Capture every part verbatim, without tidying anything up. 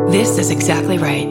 This is exactly right.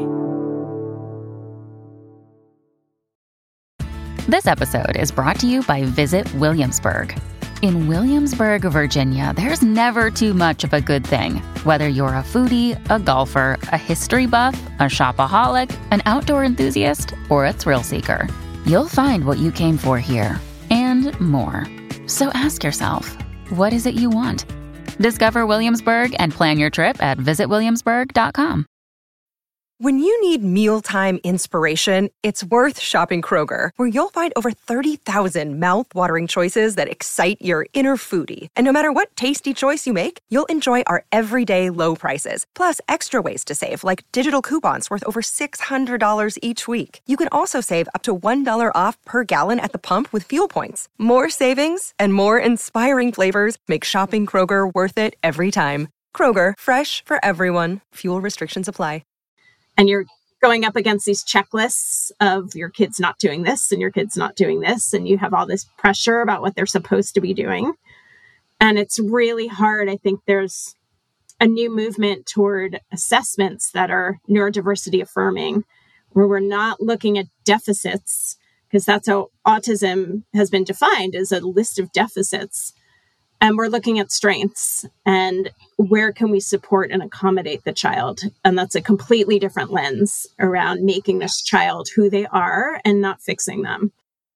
This episode is brought to you by Visit Williamsburg. In Williamsburg, Virginia, there's never too much of a good thing. Whether you're a foodie, a golfer, a history buff, a shopaholic, an outdoor enthusiast, or a thrill seeker, you'll find what you came for here and more. So ask yourself, what is it you want? Discover Williamsburg and plan your trip at visit williamsburg dot com. When you need mealtime inspiration, it's worth shopping Kroger, where you'll find over thirty thousand mouth-watering choices that excite your inner foodie. And no matter what tasty choice you make, you'll enjoy our everyday low prices, plus extra ways to save, like digital coupons worth over six hundred dollars each week. You can also save up to one dollar off per gallon at the pump with fuel points. More savings and more inspiring flavors make shopping Kroger worth it every time. Kroger, fresh for everyone. Fuel restrictions apply. And you're going up against these checklists of your kids not doing this and your kids not doing this. And you have all this pressure about what they're supposed to be doing. And it's really hard. I think there's a new movement toward assessments that are neurodiversity affirming, where we're not looking at deficits, because that's how autism has been defined, as a list of deficits. And we're looking at strengths and where can we support and accommodate the child. And that's a completely different lens around making this child who they are and not fixing them.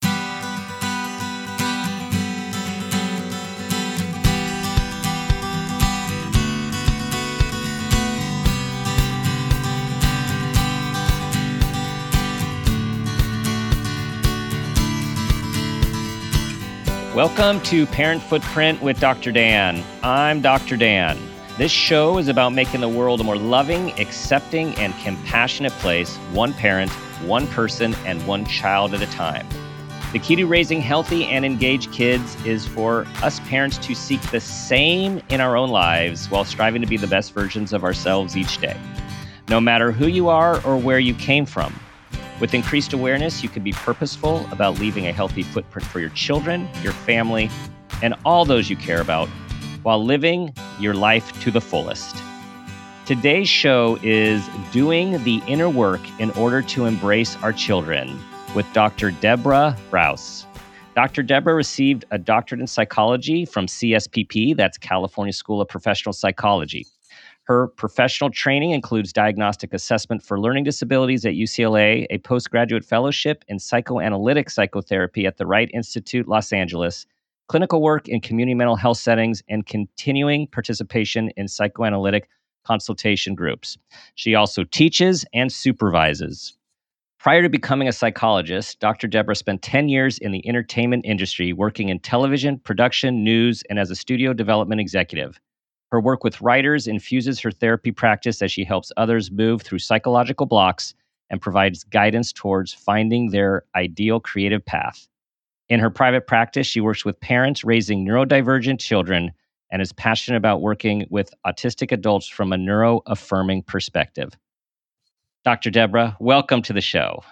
Welcome to Parent Footprint with Doctor Dan. I'm Doctor Dan. This show is about making the world a more loving, accepting, and compassionate place, one parent, one person, and one child at a time. The key to raising healthy and engaged kids is for us parents to seek the same in our own lives while striving to be the best versions of ourselves each day, no matter who you are or where you came from. With increased awareness, you can be purposeful about leaving a healthy footprint for your children, your family, and all those you care about, while living your life to the fullest. Today's show is Doing the Inner Work in Order to Embrace Our Children with Doctor Deborah Rouse. Doctor Deborah received a doctorate in psychology from C S P P, that's California School of Professional Psychology. Her professional training includes diagnostic assessment for learning disabilities at U C L A, a postgraduate fellowship in psychoanalytic psychotherapy at the Wright Institute, Los Angeles, clinical work in community mental health settings, and continuing participation in psychoanalytic consultation groups. She also teaches and supervises. Prior to becoming a psychologist, Doctor Deborah spent ten years in the entertainment industry, working in television, production, news, and as a studio development executive. Her work with writers infuses her therapy practice as she helps others move through psychological blocks and provides guidance towards finding their ideal creative path. In her private practice, she works with parents raising neurodivergent children and is passionate about working with autistic adults from a neuro-affirming perspective. Doctor Deborah, welcome to the show.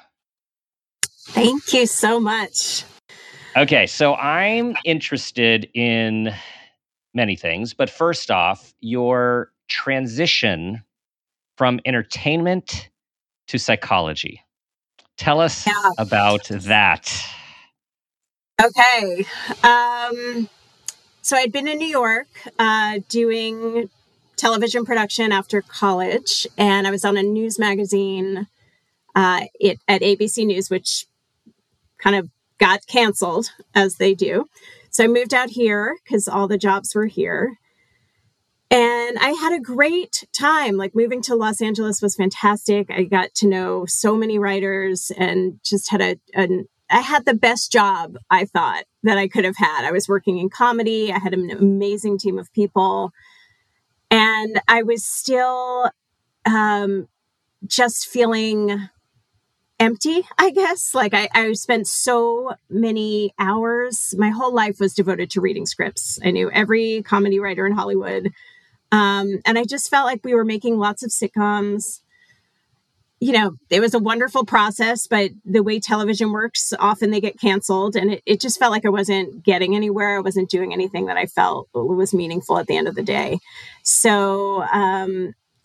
Thank you so much. Okay, so I'm interested in many things, but first off, your transition from entertainment to psychology. Tell us yeah. about that. Okay. Um, so I'd been in New York uh, doing television production after college, and I was on a news magazine uh, it, at A B C News, which kind of got canceled, as they do. So I moved out here because all the jobs were here. And I had a great time. Like, moving to Los Angeles was fantastic. I got to know so many writers and just had a, an, I had the best job, I thought, that I could have had. I was working in comedy. I had an amazing team of people. And I was still um, just feeling empty, I guess. Like I, I spent so many hours. My whole life was devoted to reading scripts. I knew every comedy writer in Hollywood. Um, and I just felt like we were making lots of sitcoms. You know, it was a wonderful process, but the way television works, often they get canceled. And it, it just felt like I wasn't getting anywhere. I wasn't doing anything that I felt was meaningful at the end of the day. So um,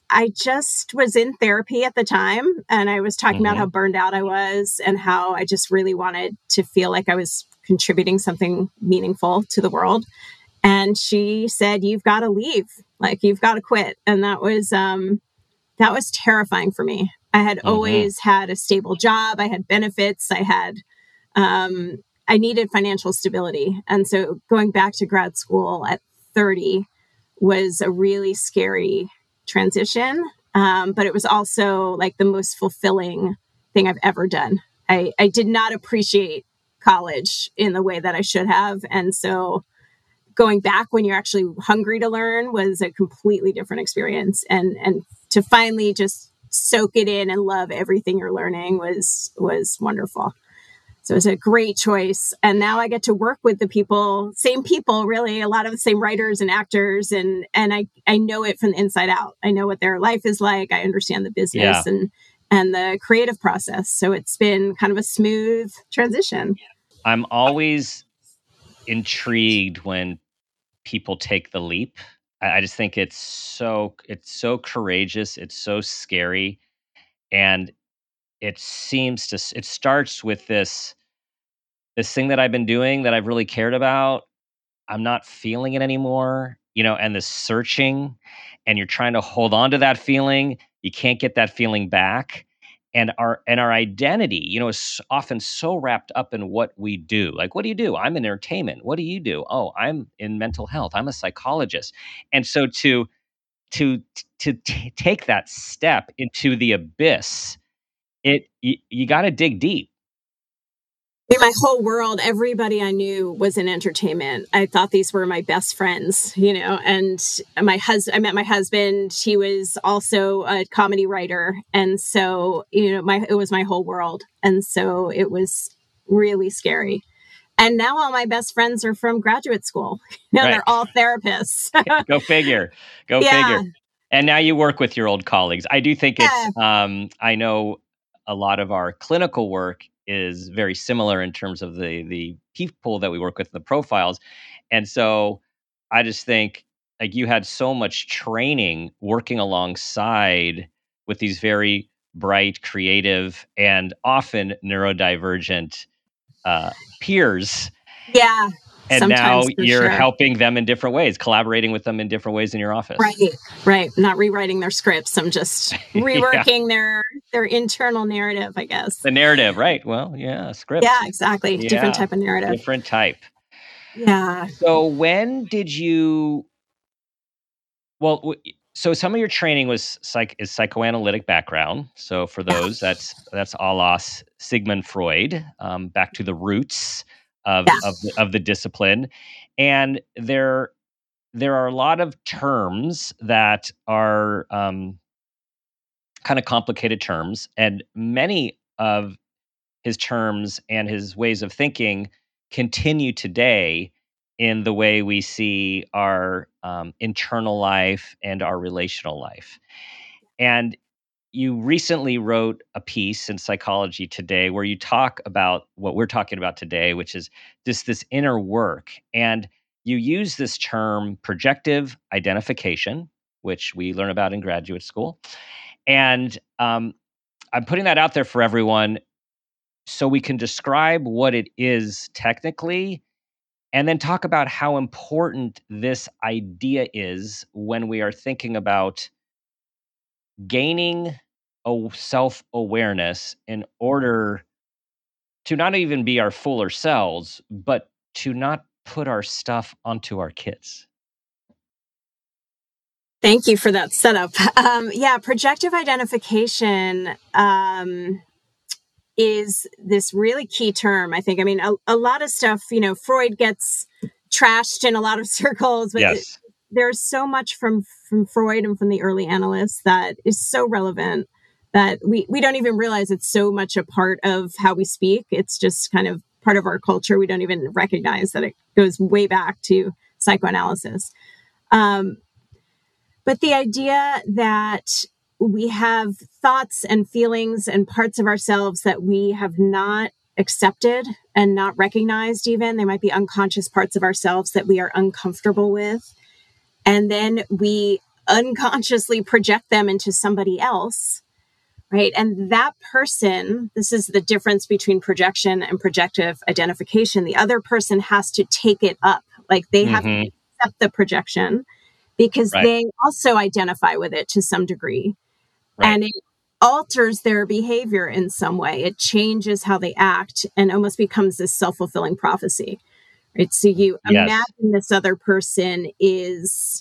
I just was in therapy at the time, and I was talking mm-hmm. about how burned out I was and how I just really wanted to feel like I was contributing something meaningful to the world. And she said, "You've got to leave, like you've got to quit." And that was, um, that was terrifying for me. I had mm-hmm. always had a stable job. I had benefits. I had, um, I needed financial stability. And so going back to grad school at thirty was a really scary transition. Um, but it was also like the most fulfilling thing I've ever done. I, I did not appreciate college in the way that I should have. And so going back when you're actually hungry to learn was a completely different experience. And, and to finally just soak it in and love everything you're learning was, was wonderful. So it was a great choice. And now I get to work with the people, same people, really, a lot of the same writers and actors. And, and I, I know it from the inside out. I know what their life is like. I understand the business yeah. and, and the creative process. So it's been kind of a smooth transition. I'm always intrigued when people take the leap. I, I just think it's so, it's so courageous. It's so scary. And it seems to, it starts with this, this thing that I've been doing that I've really cared about. I'm not feeling it anymore, you know, and the searching, and you're trying to hold on to that feeling. You can't get that feeling back. And our, and our identity, you know, is often so wrapped up in what we do. Like, what do you do? I'm in entertainment. What do you do? Oh, I'm in mental health. I'm a psychologist. And so to, to, to t- take that step into the abyss, it, you, you got to dig deep. My whole world, everybody I knew was in entertainment. I thought these were my best friends, you know, and my husband, I met my husband. He was also a comedy writer. And so, you know, my, it was my whole world. And so it was really scary. And now all my best friends are from graduate school. You know, right. They're all therapists. Go figure. Go yeah. figure. And now you work with your old colleagues. I do think yeah. it's, um, I know a lot of our clinical work is very similar in terms of the the people that we work with, the profiles. And so I just think like you had so much training working alongside with these very bright, creative, and often neurodivergent uh, peers. Yeah. And now you're sure. helping them in different ways, collaborating with them in different ways in your office. Right, right. Not rewriting their scripts. I'm just reworking yeah. their their internal narrative, I guess. The narrative, right. Well, yeah, script. Yeah, exactly. Yeah. Different type of narrative. Different type. Yeah. So when did you, well, w- so some of your training was psych is psychoanalytic background. So for those, yeah. that's that's a la Sigmund Freud, um, back to the roots of, yeah. of, the, of the discipline. And there, there are a lot of terms that are um, kind of complicated terms. And many of his terms and his ways of thinking continue today in the way we see our um, internal life and our relational life. And you recently wrote a piece in Psychology Today where you talk about what we're talking about today, which is just this inner work. And you use this term projective identification, which we learn about in graduate school. And um, I'm putting that out there for everyone so we can describe what it is technically, and then talk about how important this idea is when we are thinking about gaining a self-awareness in order to not even be our fuller selves, but to not put our stuff onto our kids. Thank you for that setup. Um, yeah, projective identification um, is this really key term, I think. I mean, a, a lot of stuff, you know, Freud gets trashed in a lot of circles, but yes. it, there's so much from, from Freud and from the early analysts that is so relevant that we, we don't even realize it's so much a part of how we speak. It's just kind of part of our culture. We don't even recognize that it goes way back to psychoanalysis. Um, but the idea that we have thoughts and feelings and parts of ourselves that we have not accepted and not recognized even, they might be unconscious parts of ourselves that we are uncomfortable with. And then we unconsciously project them into somebody else, right? And that person, this is the difference between projection and projective identification. The other person has to take it up. Like they have Mm-hmm. to accept the projection because Right. they also identify with it to some degree. Right. And it alters their behavior in some way. It changes how they act and almost becomes this self-fulfilling prophecy, right? So you Yes. imagine this other person is,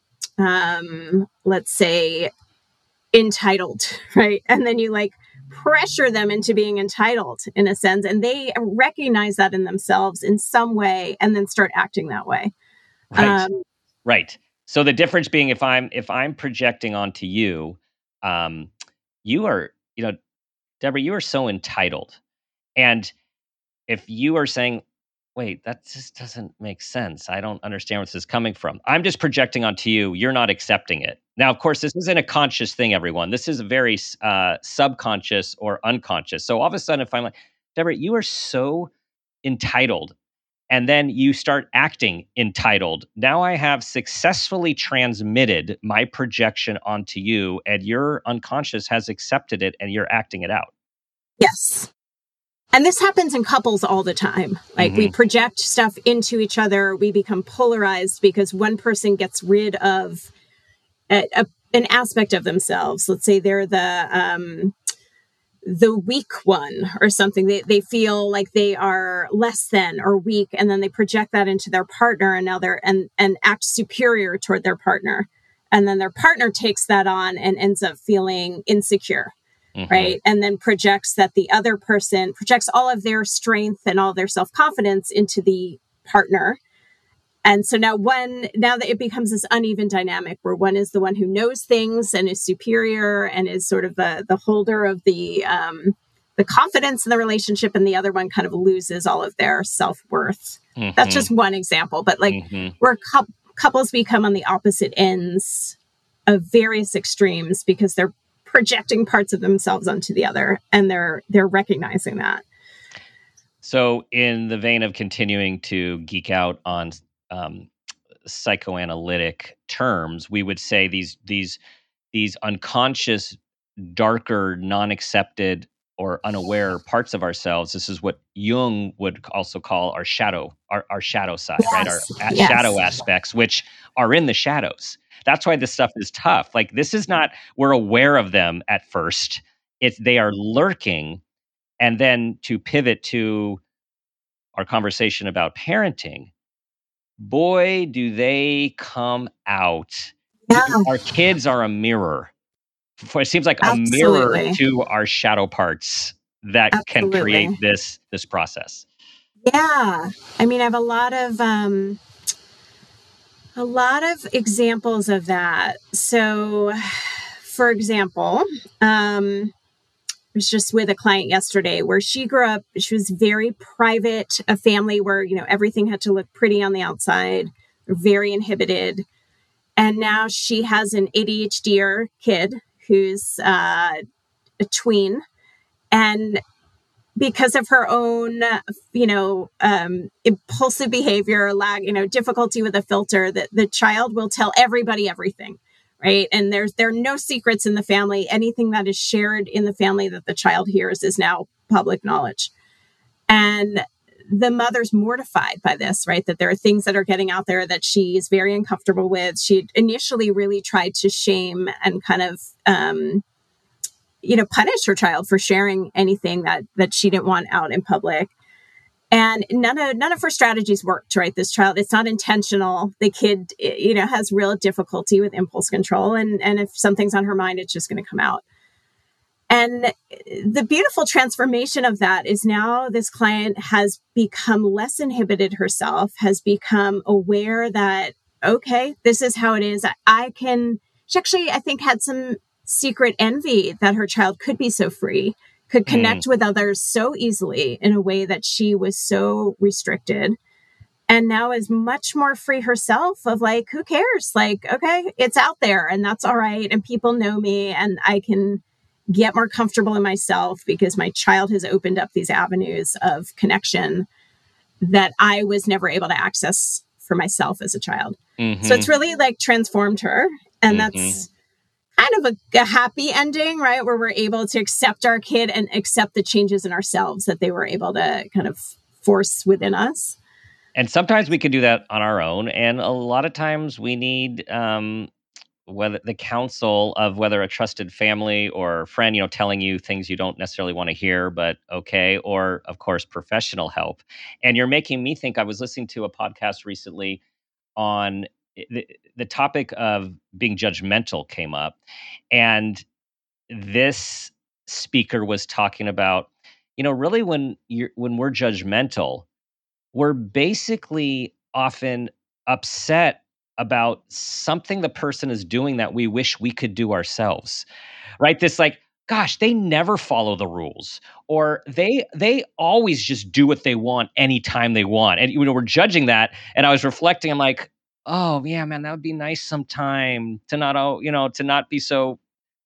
um, let's say, entitled, right? And then you like pressure them into being entitled in a sense, and they recognize that in themselves in some way and then start acting that way. Right. Um, Right. So the difference being if I'm if I'm projecting onto you, um, you are, you know, Deborah, you are so entitled. And if you are saying, wait, that just doesn't make sense. I don't understand where this is coming from. I'm just projecting onto you. You're not accepting it. Now, of course, this isn't a conscious thing, everyone. This is a very uh, subconscious or unconscious. So all of a sudden, if I'm like, Deborah, you are so entitled, and then you start acting entitled, now I have successfully transmitted my projection onto you, and your unconscious has accepted it, and you're acting it out. yes. And this happens in couples all the time. Like Mm-hmm. we project stuff into each other. We become polarized because one person gets rid of a, a, an aspect of themselves. Let's say they're the um, the weak one or something. They they feel like they are less than or weak, and then they project that into their partner, and now they're and and act superior toward their partner, and then their partner takes that on and ends up feeling insecure. Mm-hmm. Right. And then projects that the other person projects all of their strength and all their self-confidence into the partner. And so now one, now that it becomes this uneven dynamic where one is the one who knows things and is superior and is sort of the, the holder of the, um, the confidence in the relationship, and the other one kind of loses all of their self-worth. Mm-hmm. That's just one example, but like Mm-hmm. where cu- couples become on the opposite ends of various extremes because they're projecting parts of themselves onto the other, and they're they're recognizing that. So, in the vein of continuing to geek out on um, psychoanalytic terms, we would say these these these unconscious, darker, non-accepted or unaware parts of ourselves. This is what Jung would also call our shadow, our, our shadow side, Yes. right? Our a- Yes. shadow aspects, which are in the shadows. That's why this stuff is tough. Like this is not, we're aware of them at first. It's they are lurking. And then to pivot to our conversation about parenting, boy, do they come out. Yeah, Our kids are a mirror. For, it seems like a mirror absolutely. to our shadow parts that can Absolutely. create this this process. Yeah. I mean, I have a lot of um, a lot of examples of that. So, for example, um, I was just with a client yesterday where she grew up. She was very private, a family where, you know, everything had to look pretty on the outside, very inhibited. And now she has an A D H D-er kid who's uh, a tween. And because of her own, you know, um, impulsive behavior, lack, you know, difficulty with a filter, that the child will tell everybody everything, right? And there's there are no secrets in the family. Anything that is shared in the family that the child hears is now public knowledge. And the mother's mortified by this, right? That there are things that are getting out there that she's very uncomfortable with. She initially really tried to shame and kind of, um, you know, punish her child for sharing anything that that she didn't want out in public. And none of none of her strategies worked, right? This child, it's not intentional. The kid, you know, has real difficulty with impulse control. And, and if something's on her mind, it's just going to come out. And the beautiful transformation of that is now this client has become less inhibited herself, has become aware that, okay, this is how it is. I can, she actually, I think, had some secret envy that her child could be so free, could connect mm. with others so easily in a way that she was so restricted. And now is much more free herself of like, who cares? Like, okay, it's out there and that's all right. And people know me and I can get more comfortable in myself because my child has opened up these avenues of connection that I was never able to access for myself as a child. Mm-hmm. So it's really like transformed her. And Mm-hmm. that's kind of a, a happy ending, right? Where we're able to accept our kid and accept the changes in ourselves that they were able to kind of force within us. And sometimes we can do that on our own. And a lot of times we need um, whether the counsel of whether a trusted family or friend, you know, telling you things you don't necessarily want to hear, but okay, or of course, professional help. And you're making me think. I was listening to a podcast recently on the, the topic of being judgmental came up, and this speaker was talking about, you know, really when you're when we're judgmental, we're basically often upset about something the person is doing that we wish we could do ourselves, right? This like, gosh, they never follow the rules, or they they always just do what they want anytime they want. And you know, we're judging that. And I was reflecting, I'm like, oh yeah, man, that would be nice sometime to not, oh, you know, to not be so,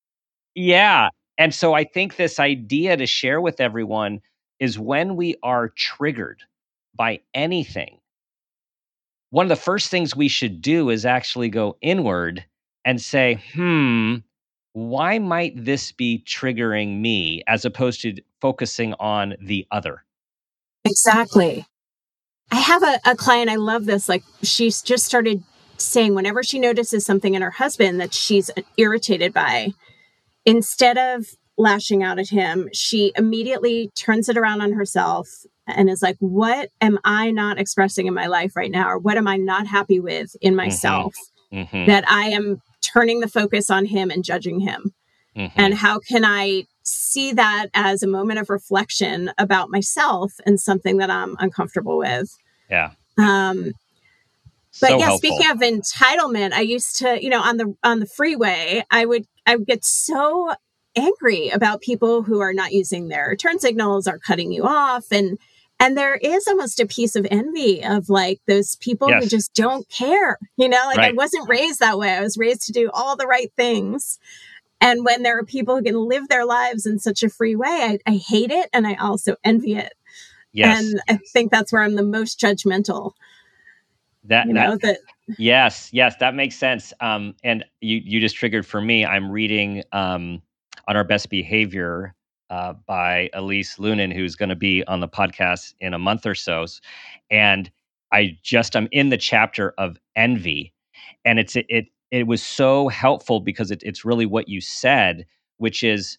yeah. And so I think this idea to share with everyone is when we are triggered by anything, one of the first things we should do is actually go inward and say, hmm, why might this be triggering me, as opposed to focusing on the other? Exactly. I have a, a client, I love this. Like, she's just started saying whenever she notices something in her husband that she's irritated by, instead of lashing out at him, she immediately turns it around on herself and is like, what am I not expressing in my life right now? Or what am I not happy with in Mm-hmm. myself Mm-hmm. that I am turning the focus on him and judging him? Mm-hmm. And how can I see that as a moment of reflection about myself and something that I'm uncomfortable with? Yeah. Um, but So yeah, helpful. speaking of entitlement, I used to, you know, on the on the freeway, I would I would get so angry about people who are not using their turn signals or cutting you off, and and there is almost a piece of envy of like those people who Yes. just don't care. You know, like I Right. wasn't raised that way. I was raised to do all the right things. And when there are people who can live their lives in such a free way, I, I hate it, and I also envy it. Yes. And I think that's where I'm the most judgmental. That You that know, that yes, yes, that makes sense. Um, and you you just triggered for me. I'm reading um, on our best behavior uh, by Elise Lunin, who's going to be on the podcast in a month or so. And I just I'm in the chapter of envy, and it's it it, it was so helpful because it, it's really what you said, which is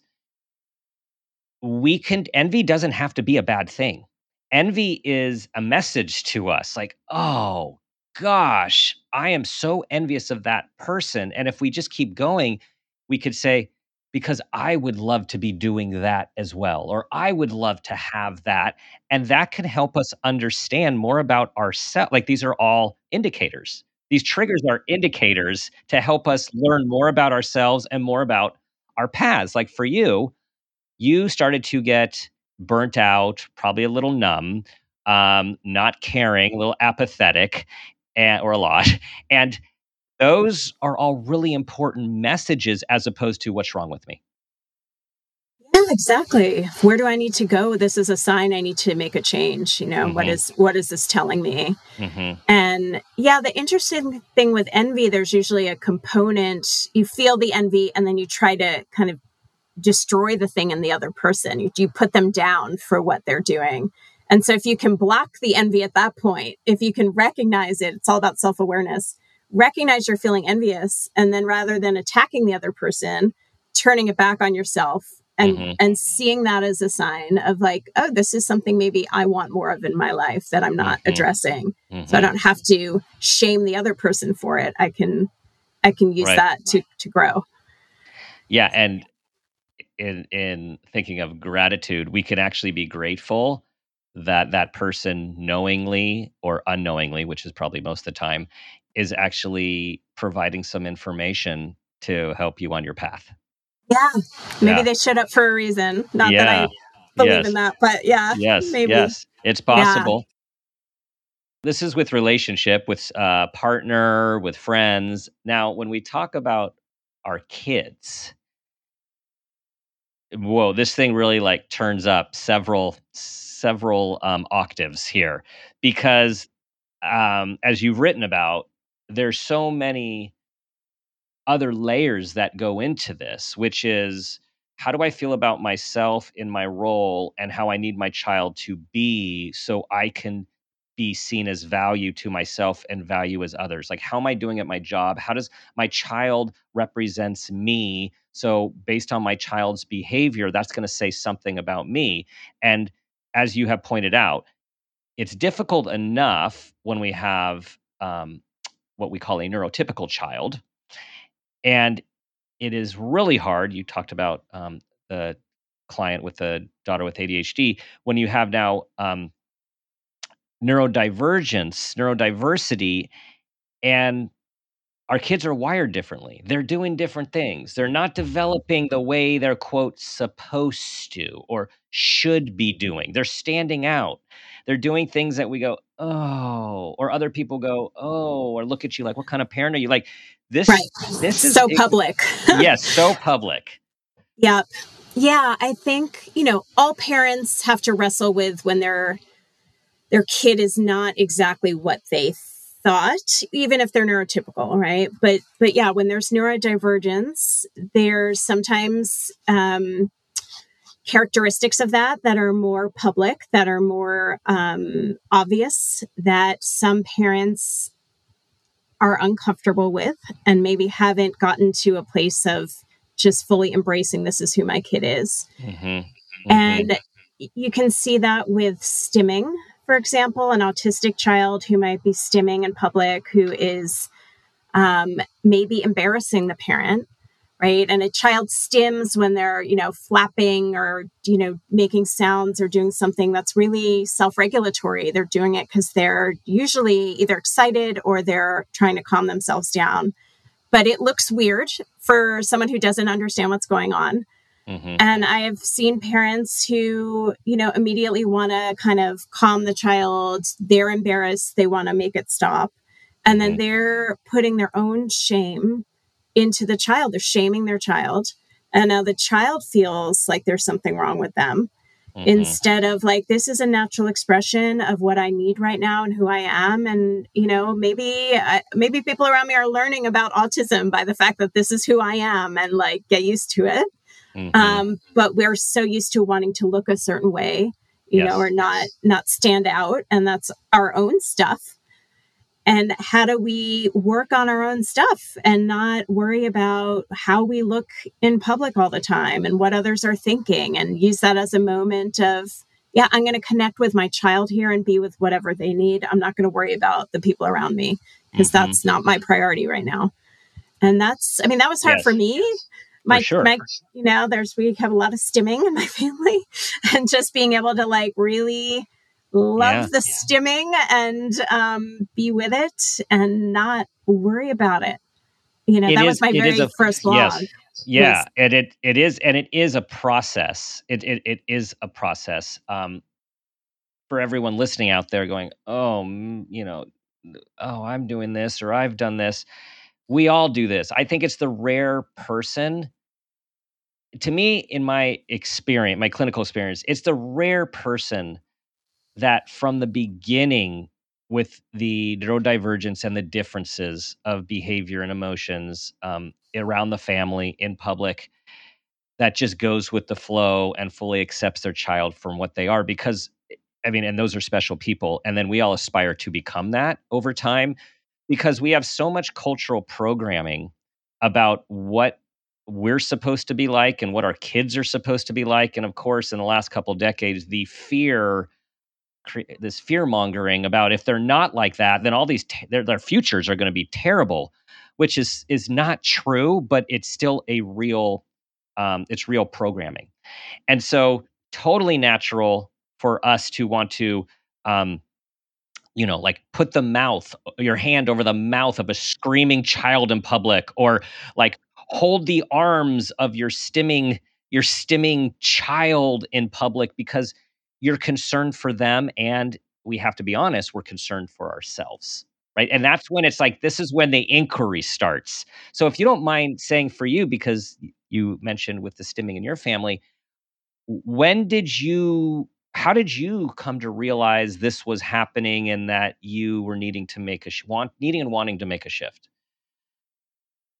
we can envy doesn't have to be a bad thing. Envy is a message to us like, oh gosh, I am so envious of that person. And if we just keep going, we could say, because I would love to be doing that as well, or I would love to have that. And that can help us understand more about ourselves. Like these are all indicators. These triggers are indicators to help us learn more about ourselves and more about our paths. Like for you, you started to get burnt out, probably a little numb, um, not caring, a little apathetic, and, or a lot. And those are all really important messages as opposed to what's wrong with me. yeah, exactly. Where do I need to go? This is a sign I need to make a change. You know, Mm-hmm. what is what is this telling me? Mm-hmm. And yeah, the interesting thing with envy, there's usually a component. You feel the envy, and then you try to kind of destroy the thing in the other person. You, you put them down for what they're doing. And so if you can block the envy at that point, if you can recognize it, it's all about self-awareness. Recognize you're feeling envious, and then rather than attacking the other person, turning it back on yourself and Mm-hmm. and seeing that as a sign of like, oh, this is something maybe I want more of in my life that I'm not Mm-hmm. addressing. Mm-hmm. So I don't have to shame the other person for it. I can I can use Right. that to to grow. Yeah, and in in thinking of gratitude, we can actually be grateful that that person knowingly or unknowingly, which is probably most of the time, is actually providing some information to help you on your path. Yeah. Maybe Yeah. they showed up for a reason. Not that Yeah. I believe Yes. in that, but yeah, Yes. maybe. Yes. It's Yeah. possible. This is with relationship, with uh, partner, with friends. Now, when we talk about our kids, whoa, this thing really like turns up several several um, octaves here, because um, as you've written about, there's so many other layers that go into this, which is how do I feel about myself in my role and how I need my child to be so I can be seen as value to myself and value as others? Like, how am I doing at my job? How does my child represents me? So based on my child's behavior, that's going to say something about me. And as you have pointed out, it's difficult enough when we have um, what we call a neurotypical child. And it is really hard. You talked about um, the client with a daughter with A D H D. When you have now um, neurodivergence, neurodiversity, and our kids are wired differently. They're doing different things. They're not developing the way they're, quote, supposed to or should be doing. They're standing out. They're doing things that we go, oh, or other people go, oh, or look at you like, what kind of parent are you? Like this, Right. this is So it- public. yes, so public. Yep. Yeah, I think, you know, all parents have to wrestle with when their their kid is not exactly what they thought, even if they're neurotypical, right? But but yeah, when there's neurodivergence, there's sometimes um, characteristics of that that are more public, that are more um, obvious, that some parents are uncomfortable with and maybe haven't gotten to a place of just fully embracing this is who my kid is. Mm-hmm. Mm-hmm. And you can see that with stimming, for example, an autistic child who might be stimming in public, who is um, maybe embarrassing the parent, right? And a child stims when they're, you know, flapping or, you know, making sounds or doing something that's really self-regulatory. They're doing it because they're usually either excited or they're trying to calm themselves down. But it looks weird for someone who doesn't understand what's going on. Mm-hmm. And I have seen parents who, you know, immediately want to kind of calm the child. They're embarrassed. They want to make it stop. And mm-hmm. then they're putting their own shame into the child. They're shaming their child. And now the child feels like there's something wrong with them. Mm-hmm. Instead of like, this is a natural expression of what I need right now and who I am. And, you know, maybe, uh, maybe people around me are learning about autism by the fact that this is who I am and like get used to it. Mm-hmm. Um, but we're so used to wanting to look a certain way, you yes. know, or not, not stand out. And that's our own stuff. And how do we work on our own stuff and not worry about how we look in public all the time and what others are thinking, and use that as a moment of, yeah, I'm going to connect with my child here and be with whatever they need. I'm not going to worry about the people around me because mm-hmm. that's not my priority right now. And that's, I mean, that was hard yes. for me. My, for sure. my, you know, there's, we have a lot of stimming in my family, and just being able to like really love yeah, the yeah. stimming and um, be with it and not worry about it. You know, it that is, was my very a, first blog. Yes. Yeah. Was, and it, it is, and it is a process. It, it, it is a process um, for everyone listening out there going, oh, you know, oh, I'm doing this or I've done this. We all do this. I think it's the rare person. To me, in my experience, my clinical experience, it's the rare person that from the beginning, with the neurodivergence and the differences of behavior and emotions um, around the family, in public, that just goes with the flow and fully accepts their child from what they are. Because, I mean, and those are special people. And then we all aspire to become that over time, because we have so much cultural programming about what we're supposed to be like and what our kids are supposed to be like. And of course, in the last couple of decades, the fear this fear mongering about if they're not like that, then all these t- their their futures are going to be terrible, which is is not true, but it's still a real um, it's real programming, and so totally natural for us to want to, um, you know, like put the mouth your hand over the mouth of a screaming child in public, or like hold the arms of your stimming your stimming child in public because you're concerned for them, and we have to be honest, we're concerned for ourselves, right? And that's when it's like, this is when the inquiry starts. So if you don't mind saying for you, because you mentioned with the stimming in your family, when did you, how did you come to realize this was happening and that you were needing to make a, sh- want, needing and wanting to make a shift?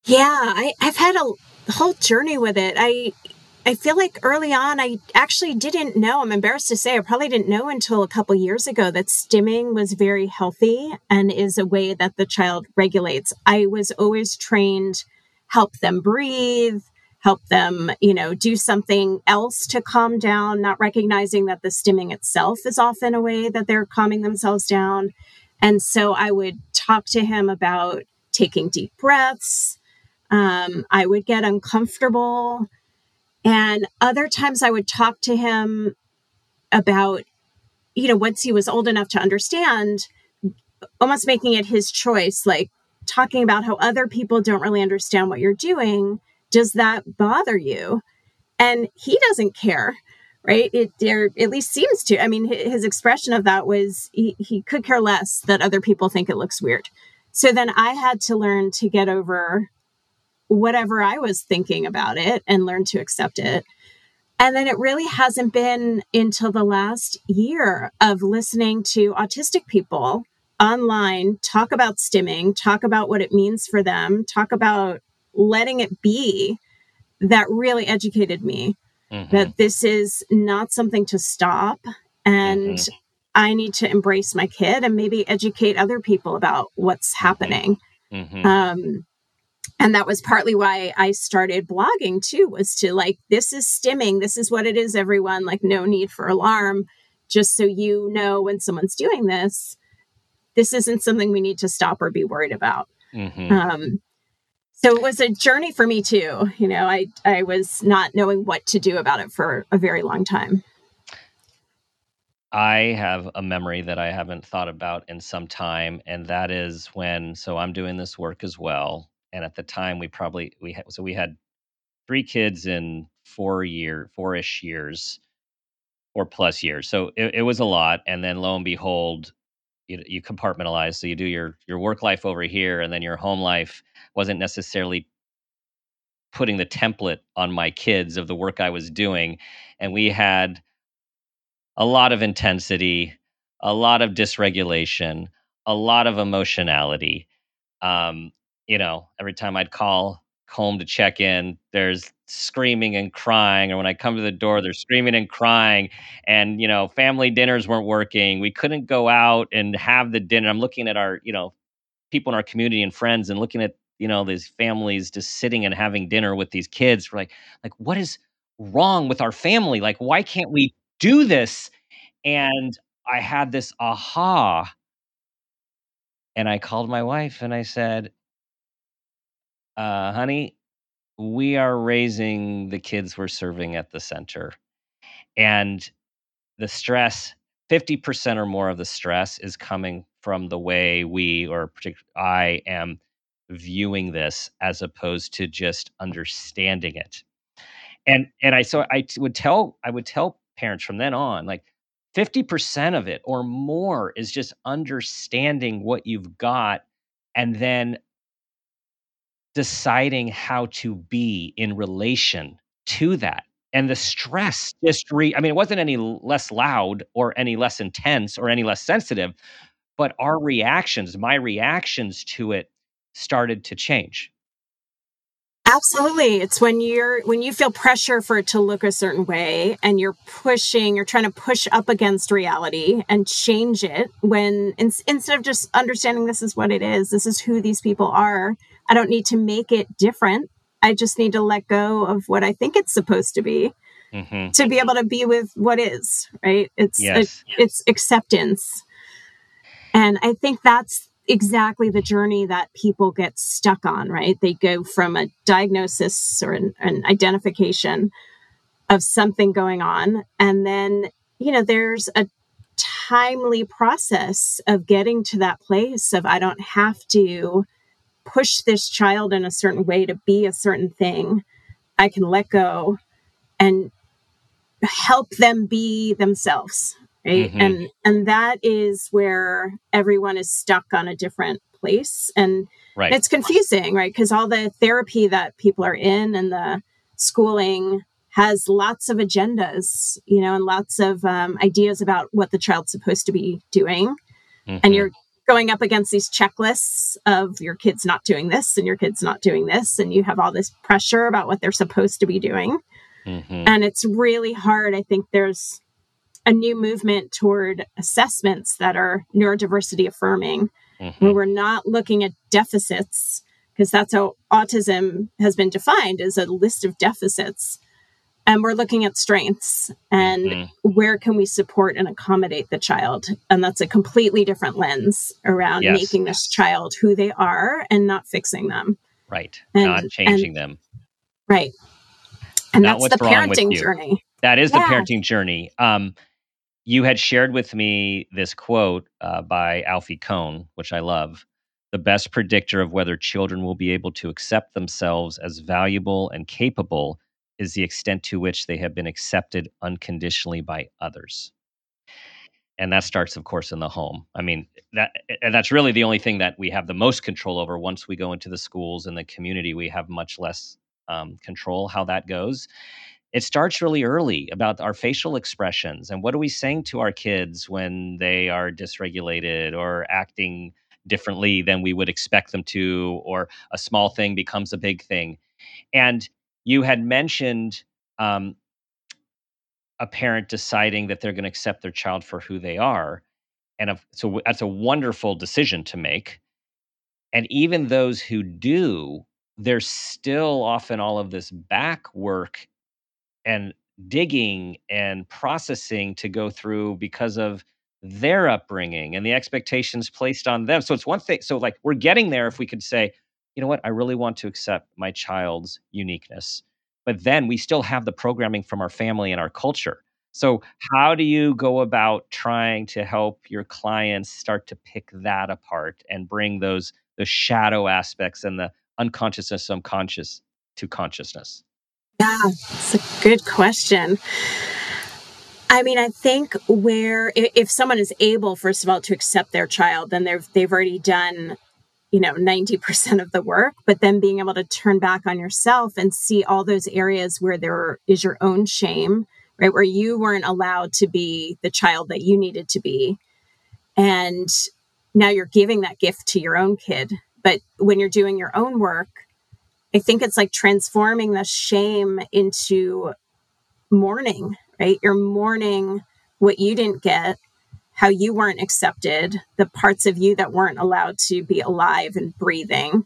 Yeah, I, I've had a whole journey with it. I I feel like early on, I actually didn't know. I'm embarrassed to say I probably didn't know until a couple years ago that stimming was very healthy and is a way that the child regulates. I was always trained, help them breathe, help them, you know, do something else to calm down, not recognizing that the stimming itself is often a way that they're calming themselves down. And so I would talk to him about taking deep breaths. Um, I would get uncomfortable. And other times I would talk to him about, you know, once he was old enough to understand, almost making it his choice, like talking about how other people don't really understand what you're doing. Does that bother you? And he doesn't care, right? It there at least seems to. I mean, his expression of that was he, he could care less that other people think it looks weird. So then I had to learn to get over whatever I was thinking about it and learn to accept it. And then it really hasn't been until the last year of listening to autistic people online talk about stimming, talk about what it means for them, talk about letting it be, that really educated me mm-hmm. that this is not something to stop. And mm-hmm. I need to embrace my kid and maybe educate other people about what's happening. Mm-hmm. Um, And that was partly why I started blogging too, was to like, this is stimming. This is what it is, everyone. Like, no need for alarm. Just so you know, when someone's doing this, this isn't something we need to stop or be worried about. Mm-hmm. Um, so it was a journey for me too. You know, I, I was not knowing what to do about it for a very long time. I have a memory that I haven't thought about in some time. And that is when, so I'm doing this work as well. And at the time, we probably we had so we had three kids in four year, four-ish years, four plus years. So it, it was a lot. And then lo and behold, you, you compartmentalize. So you do your your work life over here, and then your home life wasn't necessarily putting the template on my kids of the work I was doing. And we had a lot of intensity, a lot of dysregulation, a lot of emotionality. Um, you know, every time I'd call home to check in, there's screaming and crying. Or when I come to the door, they're screaming and crying. And, you know, family dinners weren't working. We couldn't go out and have the dinner. I'm looking at our, you know, people in our community and friends and looking at, you know, these families just sitting and having dinner with these kids. We're like, like, what is wrong with our family? Like, why can't we do this? And I had this aha. And I called my wife and I said, uh, honey, we are raising the kids we're serving at the center. And the stress, fifty percent or more of the stress is coming from the way we, or particularly I, am viewing this as opposed to just understanding it. And and I so I t- would tell I would tell parents from then on, like fifty percent of it or more is just understanding what you've got and then deciding how to be in relation to that. And the stress just re I mean, it wasn't any l- less loud or any less intense or any less sensitive, but our reactions, my reactions to it started to change. Absolutely. It's when you're when you feel pressure for it to look a certain way and you're pushing, you're trying to push up against reality and change it when in, instead of just understanding this is what it is, this is who these people are. I don't need to make it different. I just need to let go of what I think it's supposed to be mm-hmm. to be able to be with what is, right? It's yes. a, it's acceptance. And I think that's exactly the journey that people get stuck on, right? They go from a diagnosis or an, an identification of something going on. And then, you know, there's a timely process of getting to that place of, I don't have to push this child in a certain way to be a certain thing. I can let go and help them be themselves. Right. Mm-hmm. And, and that is where everyone is stuck on a different place. And right. it's confusing, right? Because all the therapy that people are in and the schooling has lots of agendas, you know, and lots of um, ideas about what the child's supposed to be doing. Mm-hmm. And you're going up against these checklists of your kid's not doing this and your kid's not doing this, and you have all this pressure about what they're supposed to be doing. Mm-hmm. And it's really hard. I think there's a new movement toward assessments that are neurodiversity affirming, mm-hmm. where we're not looking at deficits, because that's how autism has been defined, as a list of deficits. And we're looking at strengths and mm-hmm. where can we support and accommodate the child. And that's a completely different lens around yes. making this child who they are and not fixing them. Right. And, not changing and, them. Right. And not that's the parenting journey. That is yeah. the parenting journey. Um, you had shared with me this quote uh, by Alfie Kohn, which I love. The best predictor of whether children will be able to accept themselves as valuable and capable is the extent to which they have been accepted unconditionally by others. And that starts, of course, in the home. I mean, that and that's really the only thing that we have the most control over. Once we go into the schools and the community, we have much less um, control how that goes. It starts really early about our facial expressions and what are we saying to our kids when they are dysregulated or acting differently than we would expect them to, or a small thing becomes a big thing. And you had mentioned um, a parent deciding that they're going to accept their child for who they are. And if, so that's a wonderful decision to make. And even those who do, there's still often all of this back work and digging and processing to go through because of their upbringing and the expectations placed on them. So it's one thing. So like we're getting there if we could say, you know what, I really want to accept my child's uniqueness. But then we still have the programming from our family and our culture. So how do you go about trying to help your clients start to pick that apart and bring those the shadow aspects and the unconsciousness, subconscious to consciousness? Yeah, it's a good question. I mean, I think where if someone is able, first of all, to accept their child, then they've they've already done, you know, ninety percent of the work, but then being able to turn back on yourself and see all those areas where there is your own shame, right? Where you weren't allowed to be the child that you needed to be. And now you're giving that gift to your own kid. But when you're doing your own work, I think it's like transforming the shame into mourning, right? You're mourning what you didn't get, how you weren't accepted, the parts of you that weren't allowed to be alive and breathing.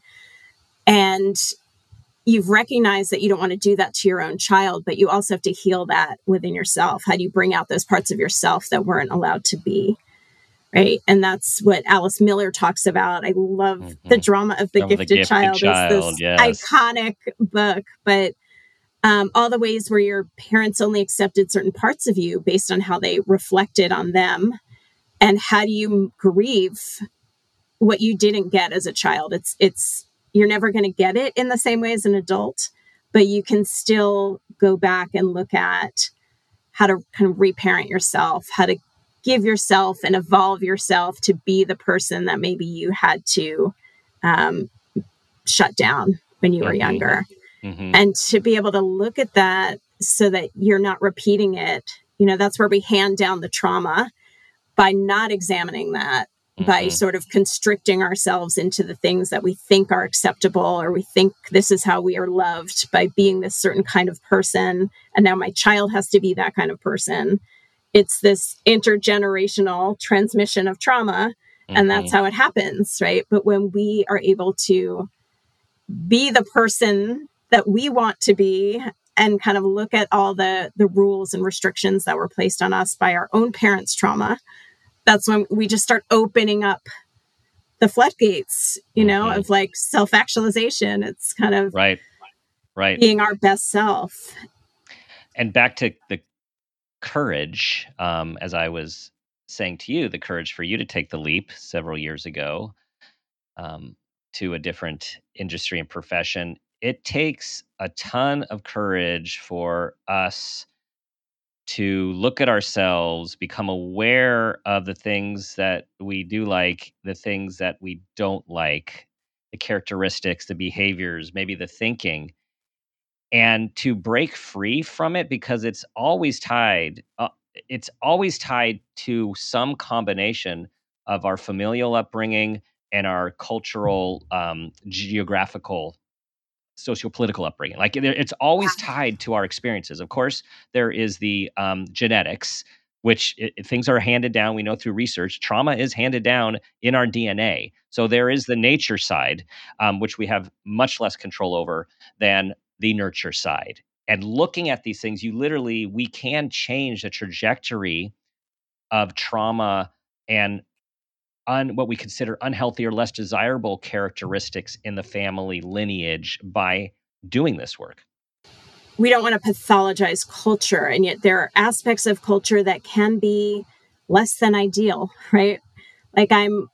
And you've recognized that you don't want to do that to your own child, but you also have to heal that within yourself. How do you bring out those parts of yourself that weren't allowed to be? Right. And that's what Alice Miller talks about. I love mm-hmm. The Drama of the, of Gifted, the Gifted Child. Child. It's this yes. iconic book, but um, all the ways where your parents only accepted certain parts of you based on how they reflected on them. And how do you grieve what you didn't get as a child? It's, it's, you're never going to get it in the same way as an adult, but you can still go back and look at how to kind of reparent yourself, how to give yourself and evolve yourself to be the person that maybe you had to um, shut down when you were mm-hmm. younger. Mm-hmm. And to be able to look at that so that you're not repeating it. You know, that's where we hand down the trauma by not examining that, mm-hmm. by sort of constricting ourselves into the things that we think are acceptable, or we think this is how we are loved by being this certain kind of person. And now my child has to be that kind of person. It's this intergenerational transmission of trauma, and mm-hmm. that's how it happens, right? But when we are able to be the person that we want to be and kind of look at all the, the rules and restrictions that were placed on us by our own parents' trauma, that's when we just start opening up the floodgates, you know, mm-hmm. of like self-actualization. It's kind of right, right, being our best self. And back to the courage, um, as I was saying to you, the courage for you to take the leap several years ago um, to a different industry and profession. It takes a ton of courage for us to look at ourselves, become aware of the things that we do like, the things that we don't like, the characteristics, the behaviors, maybe the thinking, and to break free from it, because it's always tied, uh, it's always tied to some combination of our familial upbringing and our cultural, um, geographical, socio-political upbringing. Like it- it's always tied to our experiences. Of course, there is the um, genetics, which i- i- things are handed down. We know through research, trauma is handed down in our D N A. So there is the nature side, um, which we have much less control over than the nurture side. And looking at these things, you literally, we can change the trajectory of trauma and un, what we consider unhealthy or less desirable characteristics in the family lineage by doing this work. We don't want to pathologize culture, and yet there are aspects of culture that can be less than ideal, right? Like I'm,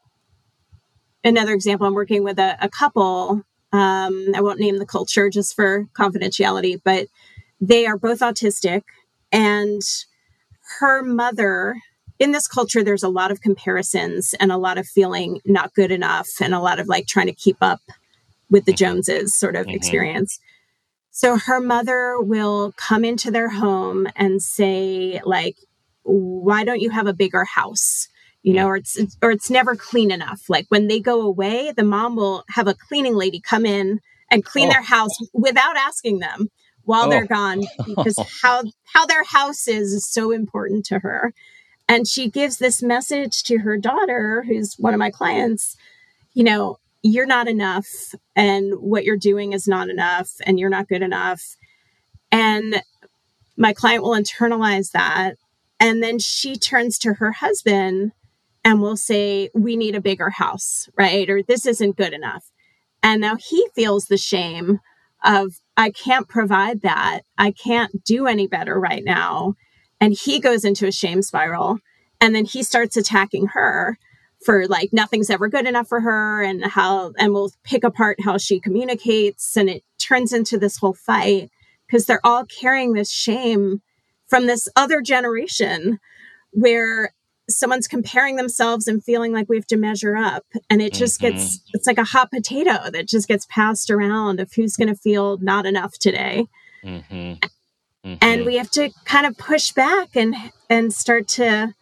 another example, I'm working with a, a couple, um, I won't name the culture just for confidentiality, but they are both autistic, and her mother, in this culture, there's a lot of comparisons and a lot of feeling not good enough and a lot of like trying to keep up with the Joneses sort of Mhm. experience. So her mother will come into their home and say, like, why don't you have a bigger house? You know, or it's, or it's never clean enough. Like when they go away, the mom will have a cleaning lady come in and clean Oh. their house without asking them while Oh. they're gone, because how, how their house is is so important to her. And she gives this message to her daughter, who's one of my clients, you know, you're not enough and what you're doing is not enough and you're not good enough. And my client will internalize that. And then she turns to her husband and will say, we need a bigger house, right? Or this isn't good enough. And now he feels the shame of, I can't provide that. I can't do any better right now. And he goes into a shame spiral. And then he starts attacking her for like, nothing's ever good enough for her and how, and we'll pick apart how she communicates. And it turns into this whole fight because they're all carrying this shame from this other generation where someone's comparing themselves and feeling like we have to measure up. And it just Mhm. gets, it's like a hot potato that just gets passed around of who's going to feel not enough today. Mhm. Mhm. And we have to kind of push back and, and start to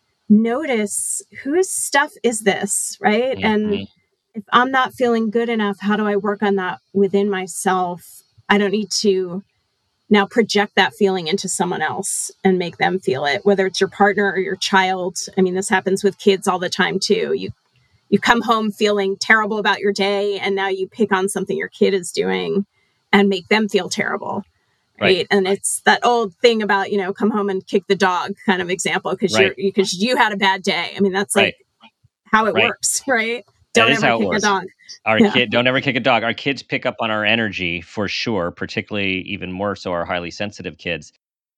notice whose stuff is this, right? And Mhm. if I'm not feeling good enough, how do I work on that within myself? I don't need to now project that feeling into someone else and make them feel it, whether it's your partner or your child. I mean, this happens with kids all the time too. You you come home feeling terrible about your day, and now you pick on something your kid is doing and make them feel terrible. Right. Right. And it's that old thing about, you know, come home and kick the dog kind of example because Right. you're because you had a bad day. I mean, that's like Right. how it Right. works, right? That Don't is ever how it kick a works. dog. Our Yeah. kid, don't ever kick a dog. Our kids pick up on our energy for sure, particularly even more so our highly sensitive kids.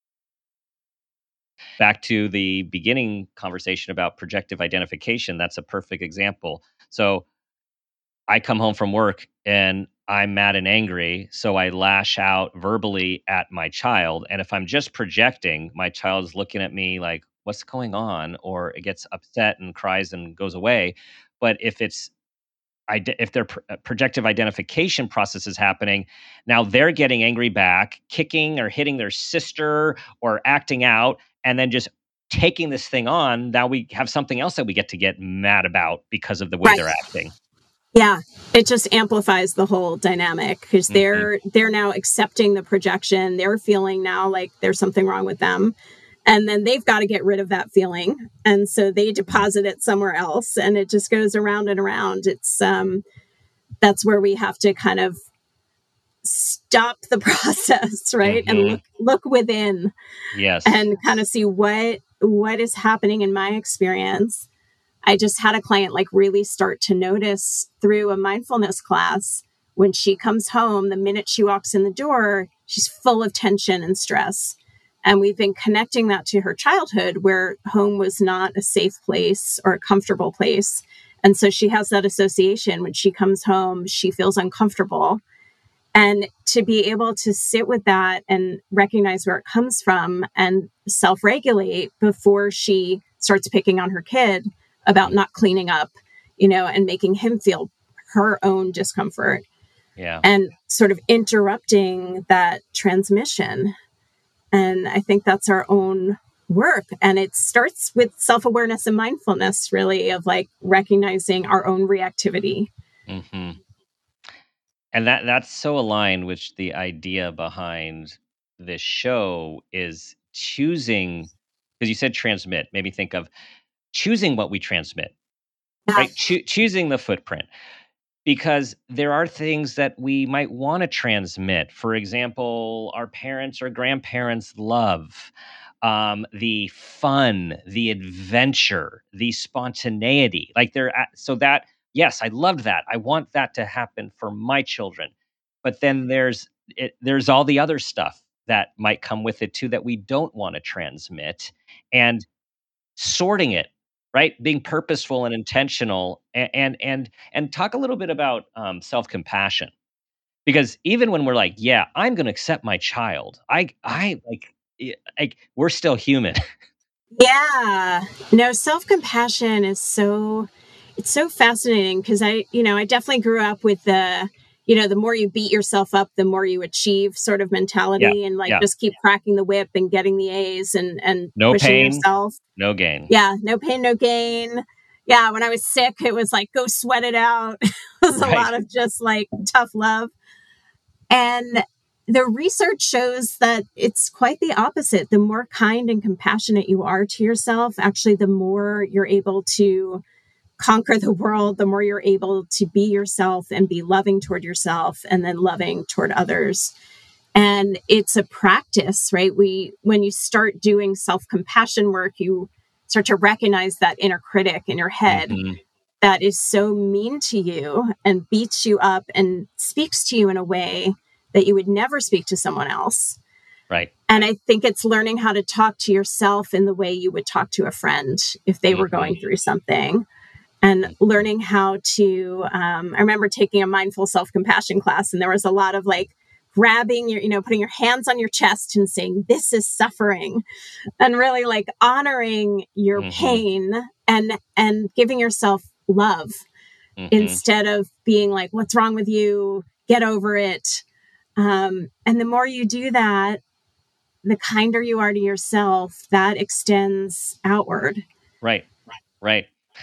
Back to the beginning conversation about projective identification, that's a perfect example. So I come home from work and I'm mad and angry, so I lash out verbally at my child. And if I'm just projecting, my child's looking at me like, what's going on? Or it gets upset and cries and goes away. But if it's ide- if their pr- uh, projective identification process is happening, now they're getting angry back, kicking or hitting their sister or acting out, and then just taking this thing on. Now we have something else that we get to get mad about because of the way Right. they're acting. Yeah, it just amplifies the whole dynamic because Mhm. they're they're now accepting the projection. They're feeling now like there's something wrong with them. And then they've got to get rid of that feeling. And so they deposit it somewhere else and it just goes around and around. It's um that's where we have to kind of stop the process, right? Mhm. And look look within Yes. and kind of see what what is happening in my experience. I just had a client like really start to notice through a mindfulness class when she comes home, the minute she walks in the door, she's full of tension and stress. And we've been connecting that to her childhood where home was not a safe place or a comfortable place. And so she has that association. When she comes home, she feels uncomfortable. And to be able to sit with that and recognize where it comes from and self-regulate before she starts picking on her kid about not cleaning up, you know, and making him feel her own discomfort Yeah. and sort of interrupting that transmission. And I think that's our own work. And it starts with self-awareness and mindfulness, really, of like recognizing our own reactivity. hmm And that that's so aligned with the idea behind this show is choosing, because you said transmit, made me think of choosing what we transmit, Yeah. right? Choo- choosing the footprint. Because there are things that we might want to transmit. For example, our parents or grandparents' love, um, the fun, the adventure, the spontaneity. Like they're at, so that, yes, I loved that. I want that to happen for my children. But then there's it, there's all the other stuff that might come with it too that we don't want to transmit. And sorting it, right? Being purposeful and intentional, a- and and and talk a little bit about um, self compassion, because even when we're like, yeah, I'm going to accept my child, I I like, y- like we're still human. Yeah. No, self-compassion is so, it's so fascinating because I, you know, I definitely grew up with the, you know, the more you beat yourself up, the more you achieve sort of Yeah, mentality, and like yeah. just keep cracking the whip and getting the A's and, and No pushing pain, yourself. no gain. Yeah. No pain, no gain. Yeah. When I was sick, it was like, go sweat it out. It was a Right. lot of just like tough love. And the research shows that it's quite the opposite. The more kind and compassionate you are to yourself, actually, the more you're able to conquer the world, the more you're able to be yourself and be loving toward yourself and then loving toward others. And it's a practice, right? We, when you start doing self-compassion work, you start to recognize that inner critic in your head hmm that is so mean to you and beats you up and speaks to you in a way that you would never speak to someone else. Right. And I think it's learning how to talk to yourself in the way you would talk to a friend if they were hmm going through something, and learning how to, um, I remember taking a mindful self-compassion class, and there was a lot of like grabbing your, you know, putting your hands on your chest and saying, this is suffering, and really like honoring your hmm pain and, and giving yourself love hmm instead of being like, what's wrong with you? Get over it. Um, and the more you do that, the kinder you are to yourself, that extends outward. Right. Right.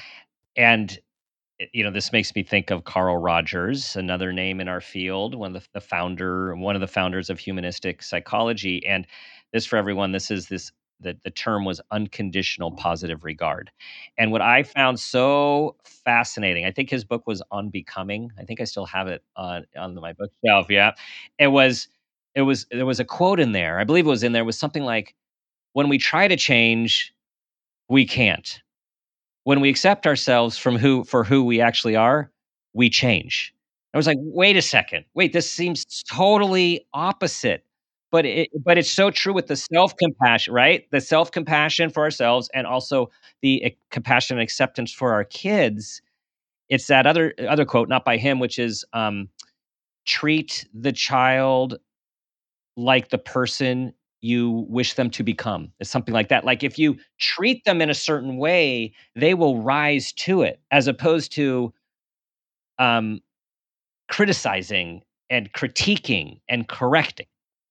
And it- you know, this makes me think of Carl Rogers, another name in our field, one of the, the founder, one of the founders of humanistic psychology. And this, for everyone, this is this the, the term was unconditional positive regard. And what I found so fascinating, I think his book was On Becoming. I think I still have it on on my bookshelf. Yeah, it was. It was. There was a quote in there. I believe it was in there. Was something like, "When we try to change, we can't. When we accept ourselves from who for who we actually are, we change." I was like, "Wait a second. Wait, this seems totally opposite." But it but it's so true with the self-compassion, right? The self-compassion for ourselves and also the ac compassion and acceptance for our kids. It's that other other quote, not by him, which is, um, "Treat the child like the person you wish them to become." It's something like that. Like if you treat them in a certain way, they will rise to it, as opposed to um, criticizing and critiquing and correcting.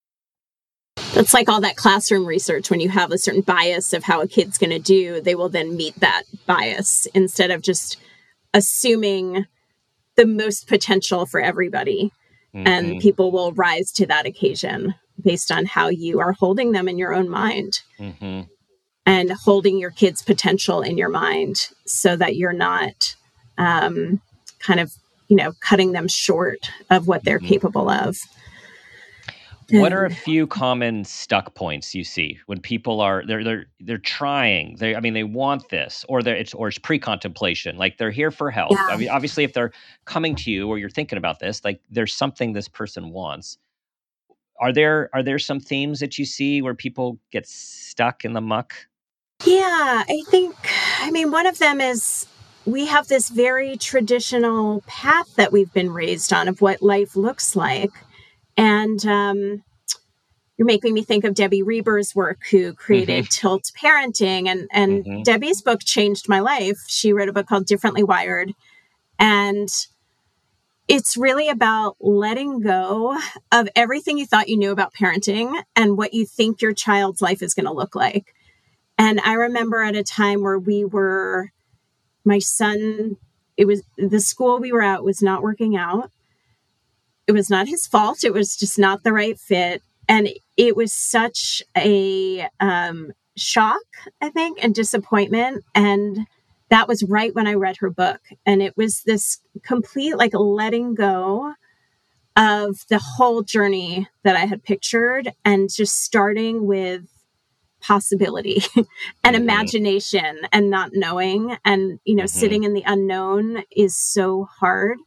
That's like all that classroom research. When you have a certain bias of how a kid's going to do, they will then meet that bias instead of just assuming the most potential for everybody. And hmm people will rise to that occasion based on how you are holding them in your own mind hmm and holding your kids' potential in your mind so that you're not um, kind of, you know, cutting them short of what they're hmm capable of. What are a And few common stuck points you see when people are they're they're they're trying? They I mean they want this, or they're it's or it's pre-contemplation. Like they're here for help. I yeah, mean, obviously, if they're coming to you or you're thinking about this, like there's something this person wants. Are there are there some themes that you see where people get stuck in the muck? yeah, I think, I mean, one of them is we have this very traditional path that we've been raised on of what life looks like. And um, you're making me think of Debbie Reber's work, who Mhm, created Tilt Parenting. And, and mhm, Debbie's book changed my life. She wrote a book called Differently Wired. And it's really about letting go of everything you thought you knew about parenting and what you think your child's life is going to look like. And I remember at a time where we were, my son, it was the school we were at was not working out. It was not his fault. It was just not the right fit. And it was such a um, shock, I think, and disappointment. And that was right when I read her book. And it was this complete, like, letting go of the whole journey that I had pictured and just starting with possibility and mm-hmm. imagination and not knowing. And, you know, mm-hmm. sitting in the unknown is so hard.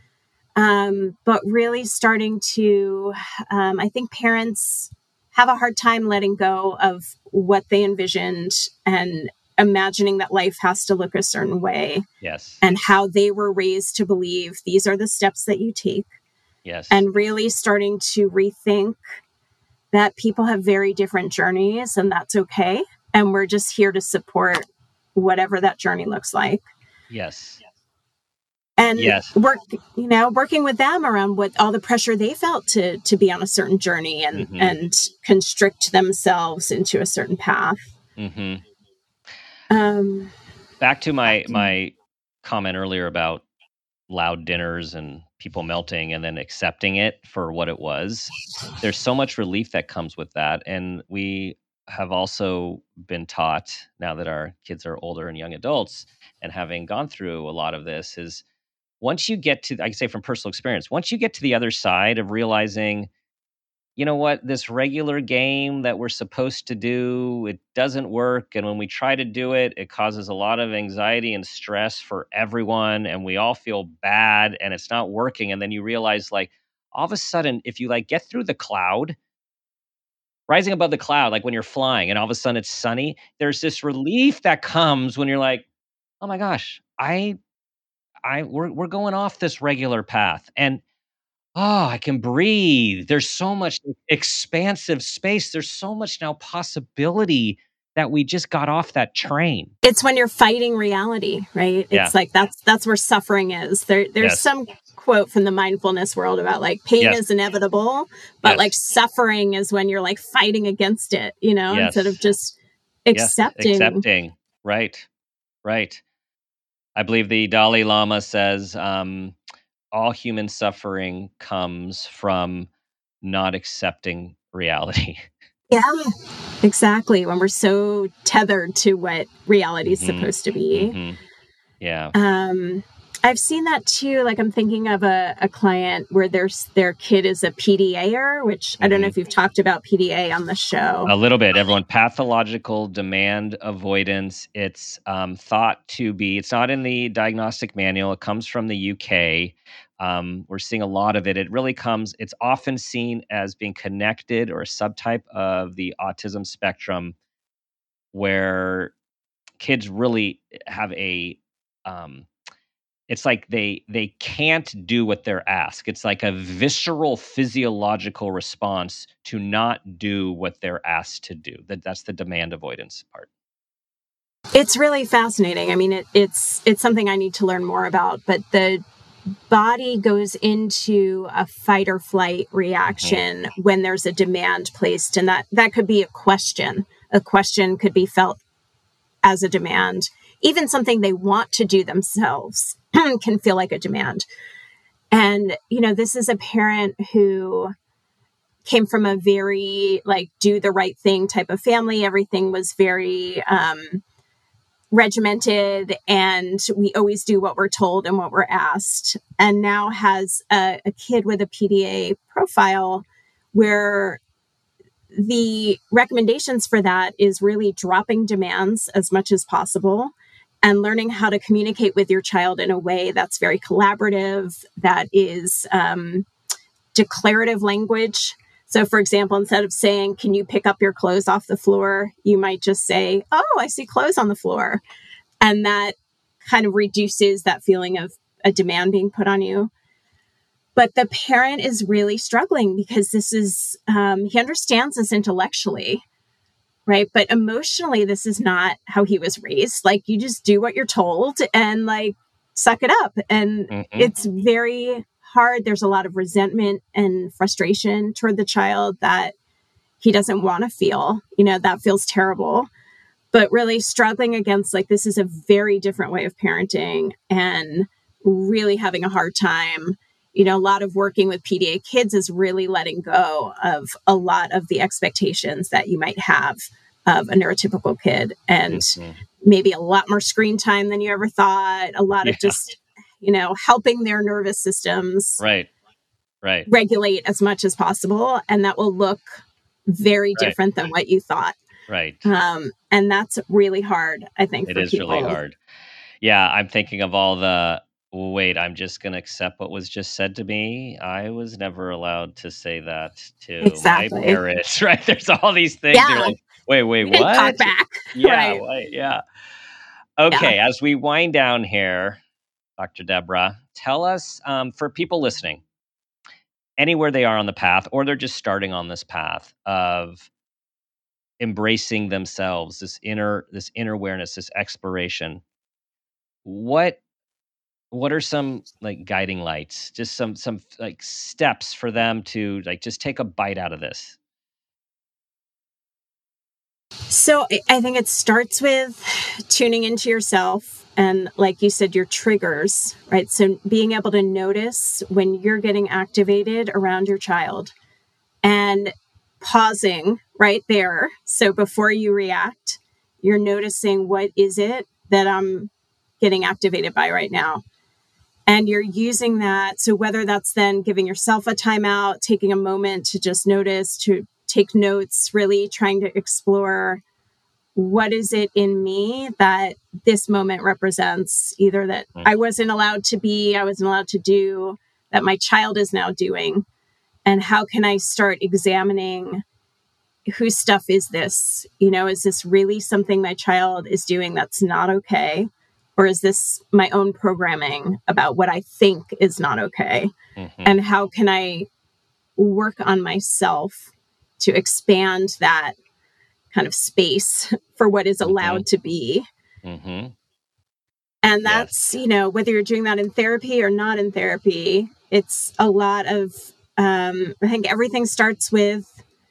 Um, but really starting to, um, I think parents have a hard time letting go of what they envisioned and imagining that life has to look a certain way. Yes. And how they were raised to believe these are the steps that you take. Yes. And really starting to rethink that people have very different journeys and that's okay. And we're just here to support whatever that journey looks like. Yes. And yes. work, you know, working with them around what all the pressure they felt to to be on a certain journey and mm-hmm. and constrict themselves into a certain path. Mm-hmm. Um, Back to my my comment earlier about loud dinners and people melting and then accepting it for what it was. There's so much relief that comes with that, and we have also been taught now that our kids are older and young adults, and having gone through a lot of this is. Once you get to, I can say from personal experience, once you get to the other side of realizing, you know what, this regular game that we're supposed to do, it doesn't work. And when we try to do it, it causes a lot of anxiety and stress for everyone. And we all feel bad and it's not working. And then you realize, like, all of a sudden, if you like get through the cloud, rising above the cloud, like when you're flying and all of a sudden it's sunny, there's this relief that comes when you're like, oh my gosh, I I we're we're going off this regular path, and oh, I can breathe. There's so much expansive space. There's so much now possibility that we just got off that train. It's when you're fighting reality, right? Yeah. It's like that's that's where suffering is. There there's yes. some quote from the mindfulness world about like pain yes. is inevitable, but yes. like suffering is when you're like fighting against it, you know, yes. instead of just accepting. Yes. Accepting. Right. Right. I believe the Dalai Lama says um, all human suffering comes from not accepting reality. Yeah, exactly. When we're so tethered to what reality is mm-hmm. supposed to be. Mm-hmm. Yeah. Um, I've seen that too. Like I'm thinking of a, a client where there's their kid is a P D A-er, which mm-hmm. I don't know if you've talked about P D A on the show. A little bit. Everyone, pathological demand avoidance. It's um, thought to be, it's not in the diagnostic manual. It comes from the U K. Um, we're seeing a lot of it. It really comes, it's often seen as being connected or a subtype of the autism spectrum where kids really have a, um, it's like they they can't do what they're asked. It's like a visceral physiological response to not do what they're asked to do. That that's the demand avoidance part. It's really fascinating. I mean, it, it's it's something I need to learn more about. But the body goes into a fight or flight reaction mm-hmm. when there's a demand placed, and that that could be a question. A question could be felt as a demand. Even something they want to do themselves can feel like a demand. And, you know, this is a parent who came from a very, like, do the right thing type of family. Everything was very um, regimented, and we always do what we're told and what we're asked. And now has a, a kid with a P D A profile where the recommendations for that is really dropping demands as much as possible and learning how to communicate with your child in a way that's very collaborative, that is um, declarative language. So, for example, instead of saying, can you pick up your clothes off the floor? You might just say, oh, I see clothes on the floor. And that kind of reduces that feeling of a demand being put on you. But the parent is really struggling because this is, um, he understands this intellectually, right? But emotionally, this is not how he was raised. Like, you just do what you're told and like suck it up. And mm-hmm. it's very hard. There's a lot of resentment and frustration toward the child that he doesn't want to feel. You know, that feels terrible. but really struggling against like, this is a very different way of parenting and really having a hard time. You know, a lot of working with P D A kids is really letting go of a lot of the expectations that you might have of a neurotypical kid, and mm-hmm. maybe a lot more screen time than you ever thought, a lot yeah. of just, you know, helping their nervous systems right, right, regulate as much as possible. And that will look very right. different than what you thought. Right. Um, and that's really hard, I think, it for is people. really hard. Yeah, I'm thinking of all the, wait, I'm just going to accept what was just said to me. I was never allowed to say that to exactly. my parents, right? There's all these things. Yeah. You're like, wait, wait, you what? Didn't talk back. Yeah, right. wait, yeah. Okay, yeah. as we wind down here, Doctor Deborah, tell us, um, for people listening, anywhere they are on the path, or they're just starting on this path of embracing themselves, this inner, this inner awareness, this exploration. What, what are some like guiding lights? Just some, some like steps for them to like just take a bite out of this. So I think it starts with tuning into yourself and, like you said, your triggers, right? So being able to notice when you're getting activated around your child and pausing right there. So before you react, you're noticing, what is it that I'm getting activated by right now? And you're using that. So whether that's then giving yourself a timeout, taking a moment to just notice, to take notes, really trying to explore, what is it in me that this moment represents, either that mm. I wasn't allowed to be, I wasn't allowed to do, that my child is now doing. And how can I start examining, whose stuff is this? You know, is this really something my child is doing that's not okay? Or is this my own programming about what I think is not okay? Mm-hmm. And how can I work on myself to expand that kind of space for what is allowed mm-hmm. to be? Mm-hmm. And that's, yes. you know, whether you're doing that in therapy or not in therapy, it's a lot of, um, I think everything starts with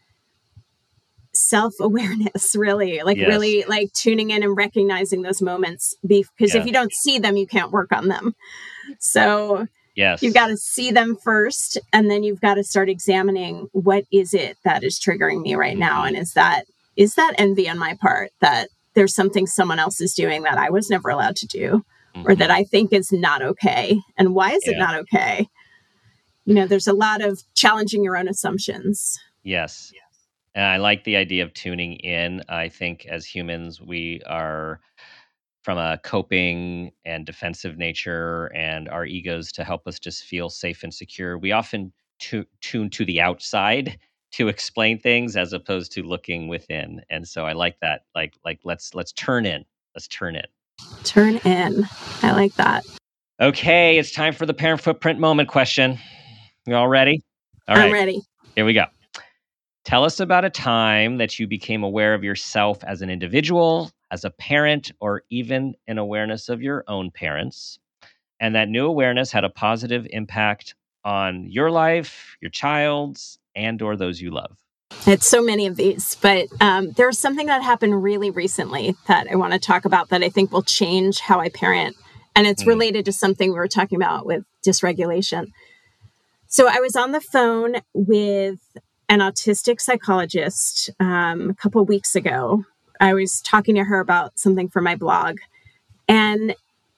self-awareness, really, like yes. really like tuning in and recognizing those moments, because yeah. if you don't see them, you can't work on them. So yes. you've got to see them first, and then you've got to start examining, what is it that is triggering me right mm-hmm. now? And is that, is that envy on my part that there's something someone else is doing that I was never allowed to do, mm-hmm. or that I think is not okay? And why is yeah. it not okay? You know, there's a lot of challenging your own assumptions. Yes. yes. And I like the idea of tuning in. I think as humans, we are from a coping and defensive nature, and our egos to help us just feel safe and secure. We often tu- tune to the outside to explain things as opposed to looking within. And so I like that. Like, like let's let's turn in. Let's turn in. Turn in. I like that. Okay, it's time for the parent footprint moment question. You all ready? All right. I'm ready. Here we go. Tell us about a time that you became aware of yourself as an individual, as a parent, or even an awareness of your own parents, and that new awareness had a positive impact on your life, your child's, and or those you love. It's so many of these, but um, there's something that happened really recently that I want to talk about that I think will change how I parent. And it's mm. related to something we were talking about with dysregulation. So I was on the phone with an autistic psychologist um, a couple of weeks ago. I was talking to her about something for my blog. And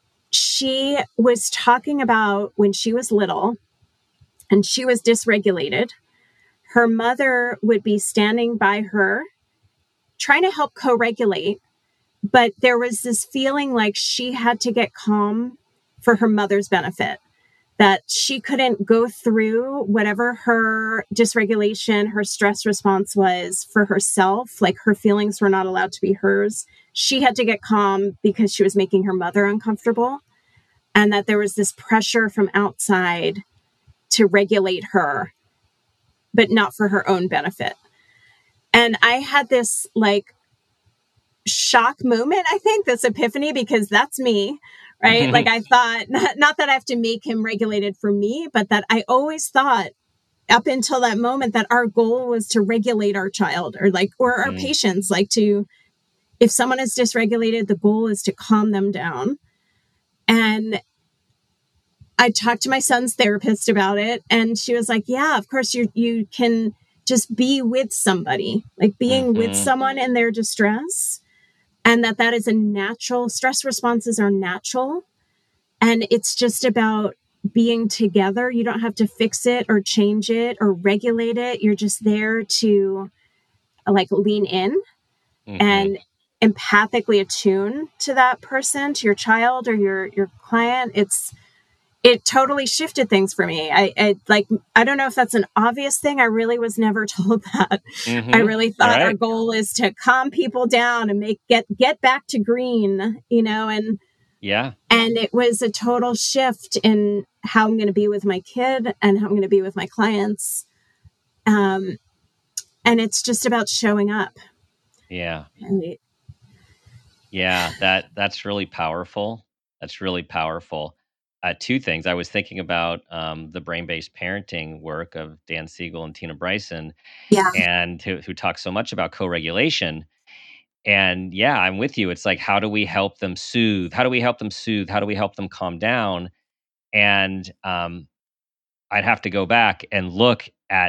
she was talking about when she was little and she was dysregulated, her mother would be standing by her, trying to help co-regulate. But there was this feeling like she had to get calm for her mother's benefit, that she couldn't go through whatever her dysregulation, her stress response was for herself. Like, her feelings were not allowed to be hers. She had to get calm because she was making her mother uncomfortable. And that there was this pressure from outside to regulate her, but not for her own benefit. And I had this like shock moment, I think, this epiphany, because that's me. Right? Like, I thought, not, not that I have to make him regulated for me, but that I always thought up until that moment that our goal was to regulate our child, or like, or our mm. patients, like to if someone is dysregulated, the goal is to calm them down. And I talked to my son's therapist about it, and she was like, yeah, of course you you can just be with somebody, like being mm-hmm. with someone in their distress, and that that is a natural, stress responses are natural. And it's just about being together. You don't have to fix it or change it or regulate it. You're just there to like lean in mm-hmm. and empathically attune to that person, to your child or your, your client. It's, it totally shifted things for me. I, I like, I don't know if that's an obvious thing. I really was never told that. Mm-hmm. I really thought right. our goal is to calm people down and make, get, get back to green, you know, and yeah. And it was a total shift in how I'm going to be with my kid and how I'm going to be with my clients. Um, and it's just about showing up. Yeah. And, yeah, that that's really powerful. That's really powerful. Uh, two things. I was thinking about um, the brain-based parenting work of Dan Siegel and Tina Bryson, yeah. and who, who talk so much about co-regulation. And yeah, I'm with you. It's like, how do we help them soothe? How do we help them soothe? How do we help them calm down? And um, I'd have to go back and look at,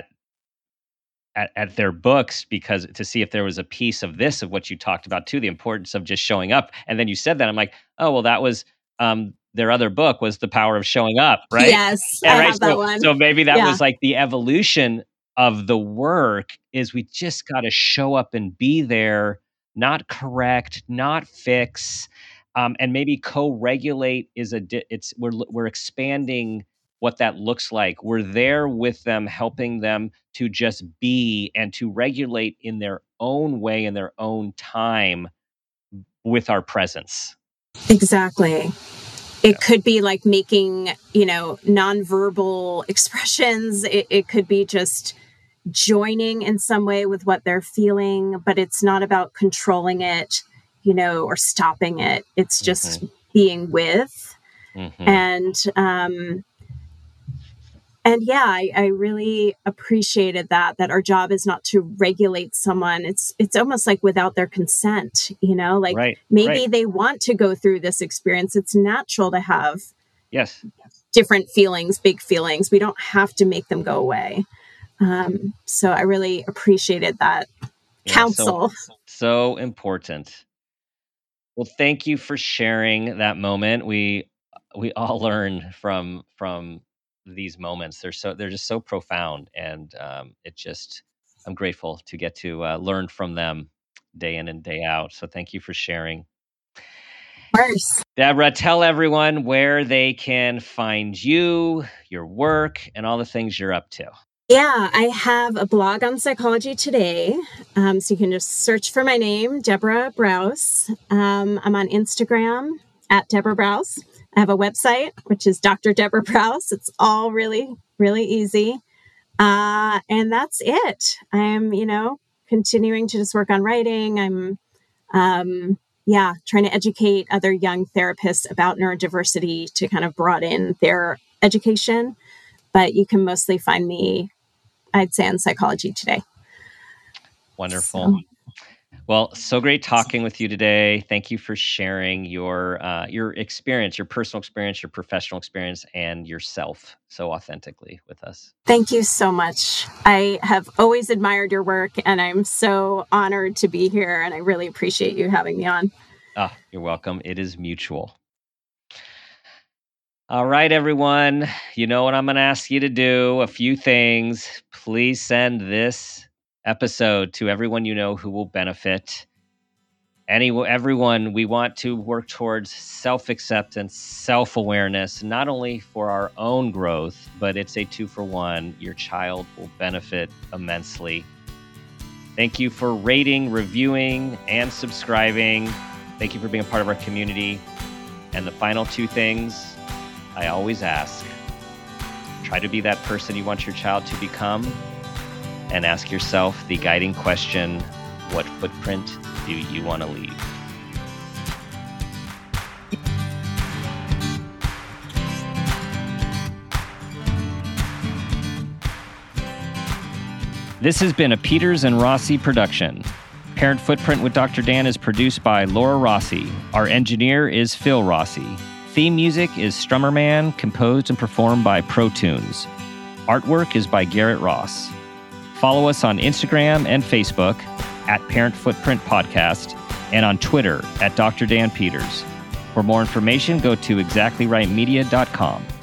at at their books because to see if there was a piece of this of what you talked about too, the importance of just showing up. And then you said that, I'm like, oh well, that was um, their other book was The Power of Showing Up, right? Yes, yeah, I right? have so, that one. So maybe that yeah. was like the evolution of the work is we just got to show up and be there. Not correct, not fix, um, and maybe co-regulate is a. Di- it's we're we're expanding what that looks like. We're there with them, helping them to just be and to regulate in their own way, in their own time, with our presence. Exactly. It could be like making, you know, nonverbal expressions. It, it could be just joining in some way with what they're feeling, but it's not about controlling it, you know, or stopping it. It's just mm-hmm. being with. Mm-hmm. And, um, and yeah, I, I really appreciated that, that our job is not to regulate someone. It's, it's almost like without their consent, you know, like right. maybe right. they want to go through this experience. It's natural to have yes, different feelings, big feelings. We don't have to make them go away. Um, so I really appreciated that yeah, counsel. So, so important. Well, thank you for sharing that moment. We we all learn from from these moments. They're so they're just so profound, and um, it just I'm grateful to get to uh, learn from them day in and day out. So thank you for sharing. Of course. Deborah, tell everyone where they can find you, your work, and all the things you're up to. Yeah, I have a blog on Psychology Today. Um, so you can just search for my name, Deborah Brous. Um, I'm on Instagram at Deborah Brous. I have a website, which is Doctor Deborah Brous. It's all really, really easy. Uh, and that's it. I'm, you know, continuing to just work on writing. I'm, um, yeah, trying to educate other young therapists about neurodiversity to kind of broaden their education. But you can mostly find me, I'd say, on Psychology Today. Wonderful. So. Well, so great talking with you today. Thank you for sharing your uh, your experience, your personal experience, your professional experience, and yourself so authentically with us. Thank you so much. I have always admired your work, and I'm so honored to be here, and I really appreciate you having me on. Ah, you're welcome. It is mutual. All right, everyone. You know what I'm going to ask you to do? A few things. Please send this episode to everyone you know who will benefit. Any, everyone, we want to work towards self-acceptance, self-awareness, not only for our own growth, but it's a two for one. Your child will benefit immensely. Thank you for rating, reviewing, and subscribing. Thank you for being a part of our community. And the final two things I always ask, try to be that person you want your child to become, and ask yourself the guiding question, what footprint do you want to leave? This has been a Peters and Rossi production. Parent Footprint with Doctor Dan is produced by Laura Rossi. Our engineer is Phil Rossi. Theme music is Strummerman, composed and performed by Pro Tunes. Artwork is by Garrett Ross. Follow us on Instagram and Facebook at Parent Footprint Podcast and on Twitter at Doctor Dan Peters. For more information, go to exactly right media dot com.